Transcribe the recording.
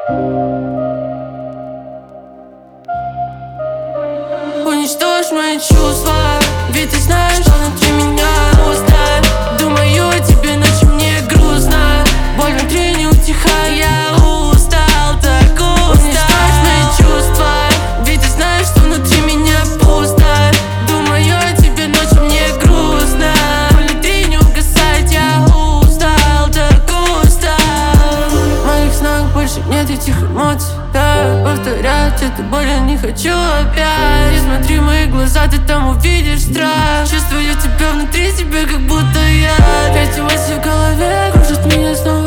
Уничтожь мои чувства, ведь ты знаешь, что внутри меня пусто. Думаю о тебе, ночью мне грустно. Боль внутри не утихает, я устал, так устал. Уничтожь мои чувства, ведь ты знаешь, что внутри меня пусто. Думаю о тебе, ночью мне грустно. Боль внутри не угасает, я устал, так устал. В моих снах больше нет этих эмоций, да. Повторять эту боль я не хочу опять. Не смотри в мои глаза, ты там увидишь страх. Чувствую тебя внутри себя, как будто я. Эти мысли в голове кружат меня снова.